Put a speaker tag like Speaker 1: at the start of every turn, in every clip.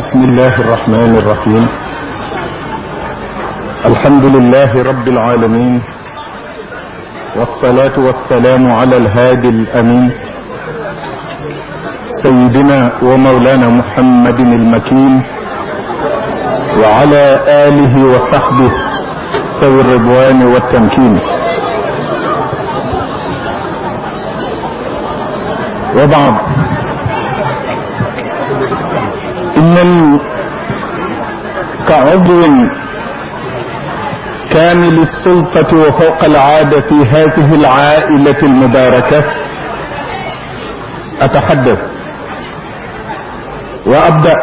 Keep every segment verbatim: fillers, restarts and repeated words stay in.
Speaker 1: بسم الله الرحمن الرحيم. الحمد لله رب العالمين، والصلاة والسلام على الهادي الأمين سيدنا ومولانا محمد المكين وعلى آله وصحبه ذوي الرضوان والتمكين. وبعد، إنني كعضو كامل السلطة وفوق العادة في هذه العائلة المباركة أتحدث وأبدأ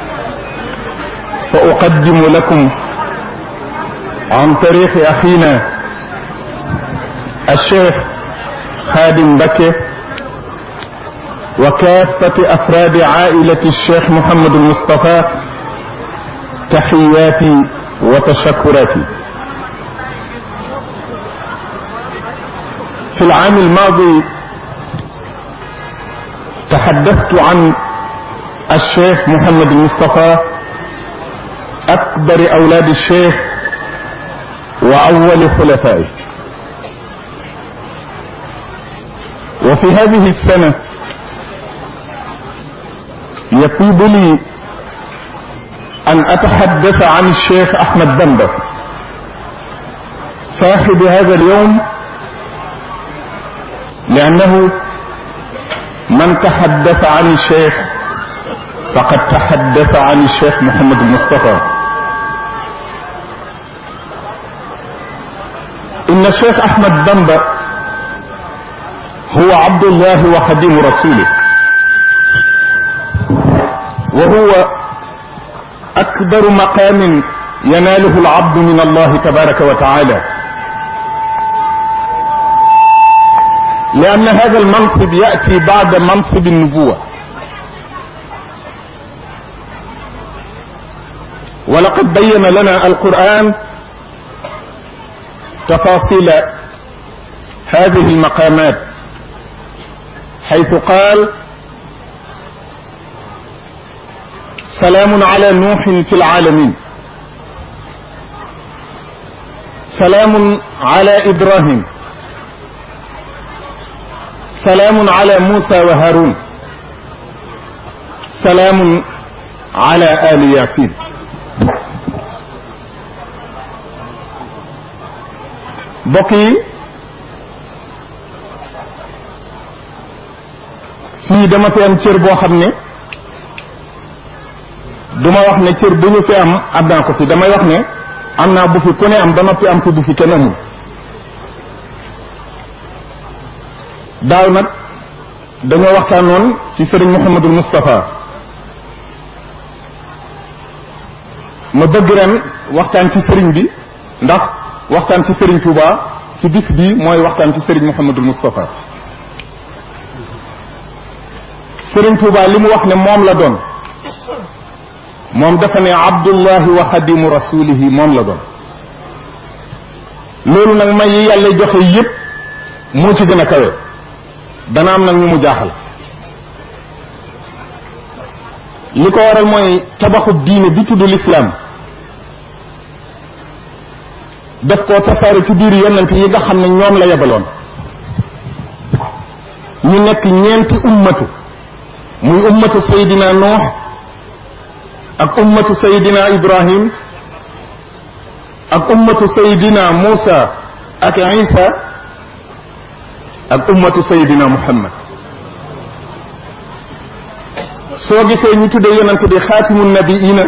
Speaker 1: فأقدم لكم عن طريق أخينا الشيخ خادم بكي وكافة أفراد عائلة الشيخ محمد المصطفى تحياتي وتشكراتي. في العام الماضي تحدثت عن الشيخ محمد المصطفى أكبر أولاد الشيخ وأول خلفائه، وفي هذه السنة يطيب لي أن أتحدث عن الشيخ أحمد بامبا صاحب هذا اليوم، لأنه من تحدث عن الشيخ فقد تحدث عن الشيخ محمد المصطفى. إن الشيخ أحمد بامبا هو عبد الله وخديم رسوله، وهو أكبر مقام يناله العبد من الله تبارك وتعالى، لأن هذا المنصب يأتي بعد منصب النبوة. ولقد بين لنا القرآن تفاصيل هذه المقامات، حيث قال: سلام على نوح في العالمين، سلام على إبراهيم، سلام على موسى وهارون، سلام على آل ياسين. بقي fii dama fi am cër boo xam ne duma wax ne cër bu ñu fi am am naa ko fi, damay wax ne am naa bu fi ku ne am ba noppi am fi bu fi kenn amul. daaw nag dañoo waxtaanoon ci sëriñ Mouhamadul Moustapha, ma bëgg ren waxtaan ci sëriñ bi, ndax waxtaan ci sëriñ Touba ci bis bi mooy waxtaan ci sëriñ Mouhamadul Moustapha. sëriñ Touba li mu wax ne moom la doon, moom dafa ne abdullahi wa xadimu rasulihi, moom la doon. loolu nag may yi yàlla joxe yépp moo ci gën a kawe. dana am nag ñu mu jaaxal. li ko waral mooy tabaxub diine bi tudd lislaam daf koo tasaare ci biir yonent yi nga xam ne ñoom la yebaloon, ñu nekk ñeenti ummatu, muy ummatu Seydina Nuux ak ummatu Seydina Ibrahim ak ummatu Seydina Muusa ak Isa ak ummatu Seydina Muhammad. soo gisee ñu tuddee yonent bi xaatimu nabiina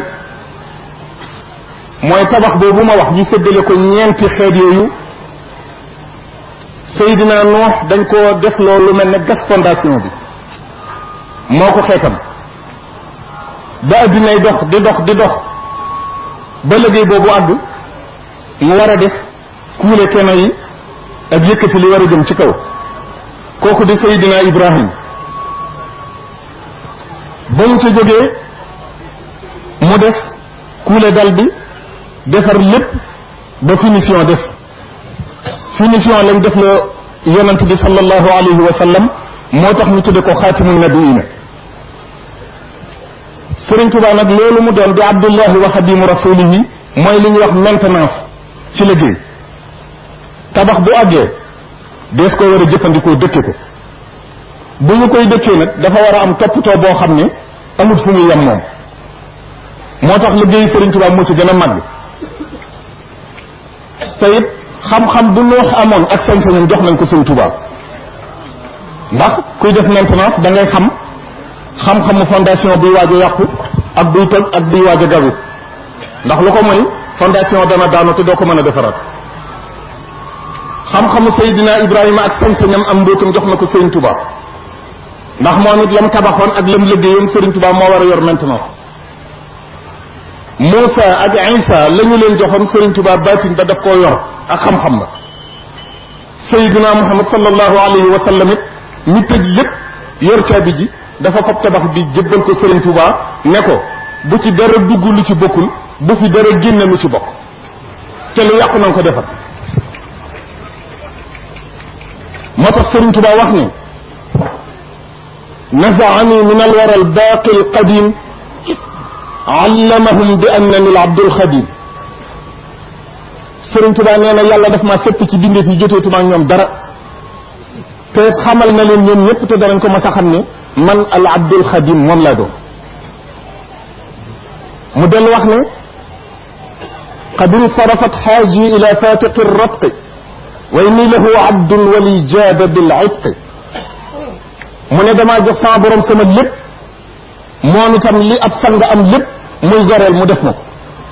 Speaker 1: mooy tabax boobu ma wax ñu séddale ko ñeenti xeet yooyu. Seydina Nuux dañ koo def loolu mel ne gas fondation bi, moo ko xeetam ba addinay dox di dox di dox ba liggéey boobu àgg mu war a des kuule keno yi ak yëkkati li war a jëm ci kaw. kooku di Seydina Ibrahim. ba mu ca jógee mu des kuule dal bi defar lépp ba finition des. finition lañ def la yonent bi sallallahu alayhi wa sallam, moo tax ñu tudde ko xaatimu nabiina. Serigne Touba nag loolu mu doon di abdullahi wa xadimu rasulihi mooy li ñuy wax maintenance ci liggéey tabax bu àggee dees ko war a jëfandikoo dëkke ko bu ñu koy dëkkee nag dafa war a am toppatoo boo xam ne amul fu muy yem moom moo tax liggéey Serigne Touba moo ci gën a màgg te it xam-xam bu noox amoon ak sañ-sañam jox nañ ko Serigne Touba ndax kuy def maintenance da ngay xam xam-xamu fondation buy waaj a yàqu ak buy toj ak buy waaj a garu ndax lu ko mooy fondation dana daanu te doo ko mën a defaraat xam-xamu Seydina Ibrahima ak sañ-sañam am mbóotam jox na ko Serigne Touba ndax moom it lam tabaxoon ak lam liggéeyoon Serigne Touba moo war a yor maintenance Moussa ak Isa la ñu leen joxoon Serigne Touba baatin ba daf koo yor ak xam-xam ba Seydina Muhammad sallallahu alayhi wa sallam it mi tëj lépp yor caabi ji dafa fab tabax bi jébbal ko Serigne Touba ne ko bu ci dara dugg lu ci bokkul bu fi dara génne lu ci bokk te lu yàqu na nga ko defar moo tax Serigne Touba wax ni nazaani min alwara albaqi alqadim allamahum bi annani alabdul xadim Serigne Touba nee na yàlla daf maa sëpp ci bindeef yi joteetuma ak ñoom dara te xamal na leen ñoom ñëpp te danañ ko mas a xam ne man al abdul xadim moom laa doon mu dellu wax ne qad insarafat xaaji ila fatiqi ratqi wa inni lahu abdun wali jaada bil itqi mu ne damaa jox sama borom sama lépp moom itam li ab sang am lépp muy goreel mu def ma ko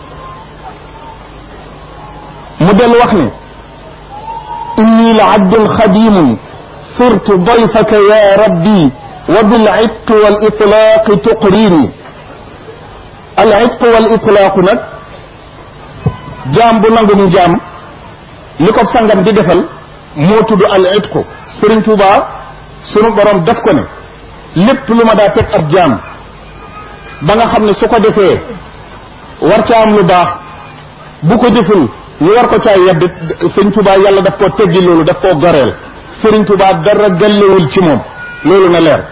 Speaker 1: mu dellu wax ne inni la abdun xadimun sirtu dayfaka ya rabbi wa bil itqi wal itlaaqi tuqrini al itqi wal itlaaqu nag jaam bu nangu mu jaam li ko sangam di defal moo tudd al itqu Serigne Touba sunu borom def ko ne lépp lu ma daa teg ab jaam ba nga xam ne su ko defee war ca am lu baax bu ko deful ñu war ko caa yedd Serigne Touba yàlla daf koo teggi loolu daf koo goreel Serigne Touba dara gàllewul ci moom loolu na leer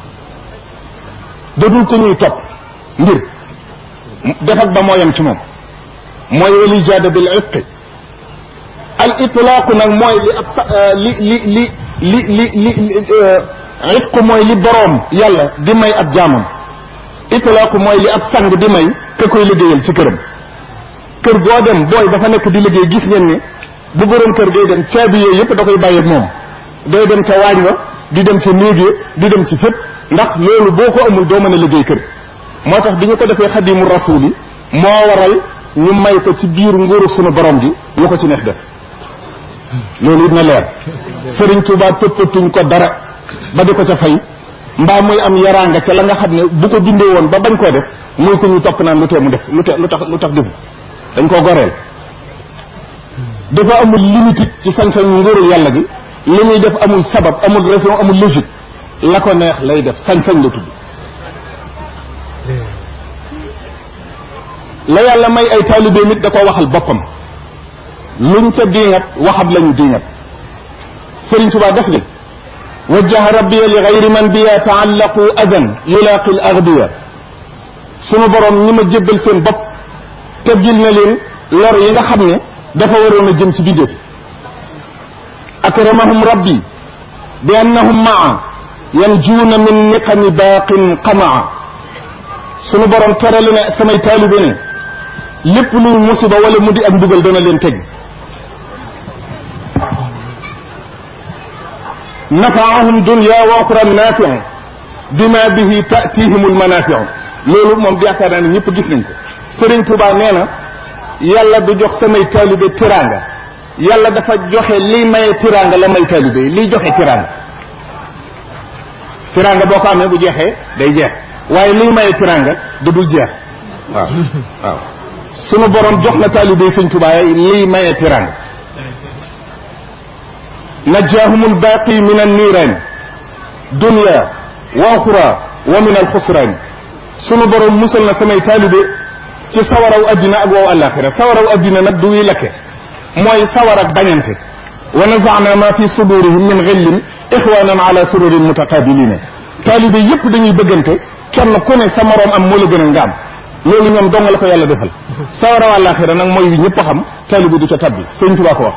Speaker 1: dadul ko ñuy topp ngir defak ba moo yem ci moom mooy wali jaada bil itqi al itlaaqu nag mooy li ab sa li li li li li li itqu mooy li boroom yàlla di may ab jaamam itlaaqu mooy li ab sang di may ka koy liggéeyal ci këram kër goo dem booy dafa nekk di liggéey gis ngeen ne bu boroom kër day dem caabi yooyu yëpp da koy bàyyi moom day dem ca waañ wa di dem ca néeg ya di dem ci fépp ndax loolu boo ko amul doo mën a liggéey kër moo tax bi ñu ko defee xadimu rasuli moo waral ñu may ko ci biir nguuru sunu borom gi lu ko ci neex def loolu it na leer Serigne Touba toppatuñ ko dara ba di ko ca fay mbaa muy am yaraanga ca la nga xam ne bu ko dindee woon ba bañ koo def muy ko ñu topp naan lu tee mu def lu te lu tax lu tax defu dañ koo goreel dafa amul limite ci sañ-sañ nguuru yàlla gi li muy def amul sabab amul raison amul logique la ko neex lay def sañ-sañ la tudd la yàlla may ay taalibe nit da ko waxal boppam luñ ca diingat waxab lañu diingat Serigne Touba def ni wajjaha rabbiya li gayri man biya taallaqu adan yulaaqi al aghbiya sunu borom ñi ma jébbal seen bopp teggil na leen lor yi nga xam ne dafa waroon a jëm ci bindéef akramahum rabbi bi annahum maa yanjuuna min niqami baaqin qamaa sunu borom terale ne samay taalibe ne lépp luy musiba wala mu di ak mbugal dana leen teg nafaahum dunya wa oxra nafiu bima bihi tatihim almanafiu loolu moom yaakaar naa ne ñëpp gis nañ ko Serigne Touba nee na yàlla du jox samay taalibe tiraanga yàlla dafa joxe liy maye tiraanga la may taalibe liy joxe tiraanga tiraanga boo ko amee bu jeexee day jeex waaye liy maye tiraanga da dul jeex waaw waaw sunu borom jox na taalibe Serigne Touba liy maye tiraanga najjaahum albaaqi min anniiraan dunya wa oxra wa min alxusraan sunu borom musal na samay taalibe ci sawaraw addina ak wow àllaaxira sawaraw addina nag du wi lakke mooy sawar ak bañante wa nazaana ma fi sudurihim min xillin ixwanan ala sururin mutaqabilina taalibe yépp dañuy bëggante kenn ku ne sa moroom am moo la gën a nga am loolu ñoom dong la ko yàlla defal sawara wa àllaaxira nag mooy wi ñëpp a xam taalibe du ca tabbi sëñ Tuubaa ko wax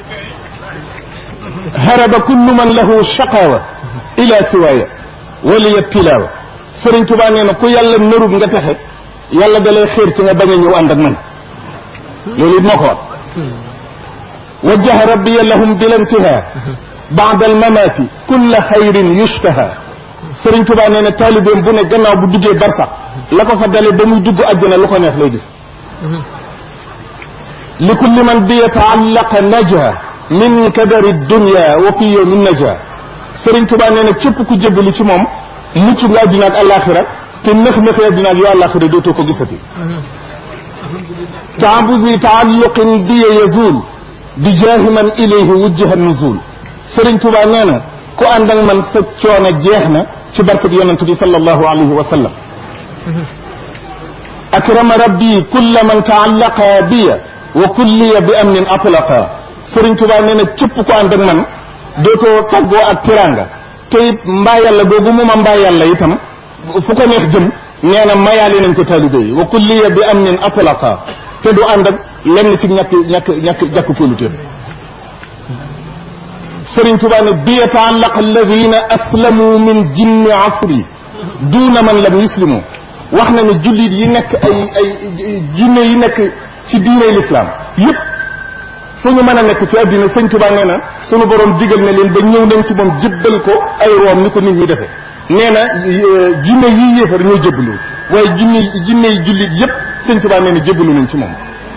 Speaker 1: haraba kullu man lahu shaqawa ila siwaaya waliya tilaawa sëriñ Tuubaa nee na ku yàlla narub nga texe yàlla da lay xéer ci nga bañ a ñëw ànd ak man loolu it moo ko wax wajjaha rabbiya lahum bil intihaa ba'da al mamaati kulla xayrin yushtaha sëriñ Tuubaa nee na taalibeem bu ne gannaaw bu duggee barsax la ko fa dale ba muy dugg àjjana lu ko neex lay gis li kulli man bi yata'allaqa naja min kadari dunya wa fi yawmin naja sëriñ Tuubaa nee na képp ku jébbalu ci moom mucc nga àddina ak àllaaxira te nëx nëx àddina ak yoo àllaaxira dootoo ko gisati taabuzi taalluqin bi yazul bi jaahi man ilayhi wujjiha nuzul sëriñ Tuubaa nee na ku ànd ak man sa coono jeex na ci barkab yonent bi sallallahu alayhi wa sallam akrama rabbi kulla man taallaqa biya wa kulliya bi amnin atlaqa sëriñ Tuubaa nee na képp ku ànd ak man dootoo tàggoo ak tiranga te it mbaa yàlla googu mu ma mbaa yàlla itam fu ko neex jëm nee na mayaale nañ ko taalibe yi wa kulliya bi amnin atlaqa te du ànd ak lenn ci ñàkk ñàkk ñàkk jàkk kóoluteem sëriñ Tuubaa ne bi yata'allaqa alladina aslamu min jinni asri duuna man lam yuslimu wax na ne jullit yi nekk ay ay jinne yi nekk ci diine l'islam yëpp fu ñu mën a nekk ci àddina sëñ Tuubaa nee na sunu borom digal na leen ba ñëw nañ ci moom jébbal ko ay room ni ko nit ñi defee nee na jinne yi yéefar ñoo jébbalu waaye jinne jinne yi jullit yëpp sëñ Tuubaa nee na jébbalu nañ ci moom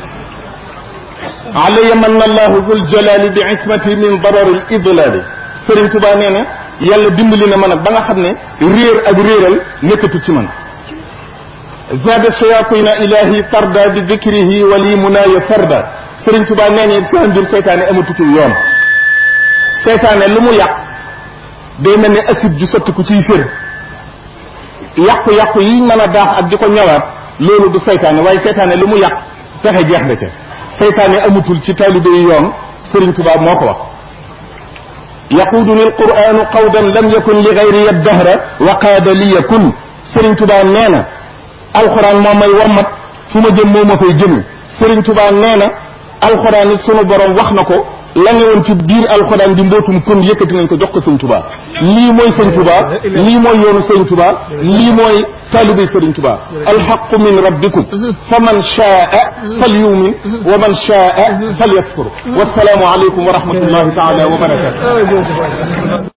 Speaker 1: alaya manna allahu zul jalali bi ismati min darar al idlali sëriñ Tuubaa nee na yàlla dimbali na ma nag ba nga xam ne réer ak réeral nekkatu ci man zada shayatina ilahi tarda bi dikrihi wali munaya farda sëriñ Tuubaa nee na seen mbir seytaane amatu ci yoon seytaane lu mu yàq day mel ne acide ju sotti ku ciy sër yàqu-yàqu yi mën a daax ak di ko ñëwaat loolu du seytaane waaye seytaane lu mu yàq pexe jeex na ca seytaane amatul ci taalibe yi yoon sëriñ Tuubaa moo ko wax yaquduni alquranu qawdan lam yakun li gayri addahra wa qaada li yakun sëriñ Tuubaa nee na alxuraan moo may wommat fu ma jëm moo ma fay jëmi sëriñ Tuubaa nee na alxuraan it sunu borom wax na ko la ne woon ci biir alxuraan di mbootum kun yëkkati nañ ko jox ko sëñ Tuubaa lii mooy sëñ Tuubaa lii mooy yoonu sëñ Tuubaa lii mooy taalibe sëriñ Tuubaa alxaqu min rabbikum fa man shaa falyumin wa man shaa falyakfur wassalaamu aleykum wa rahmatullahi taala wa barakatuh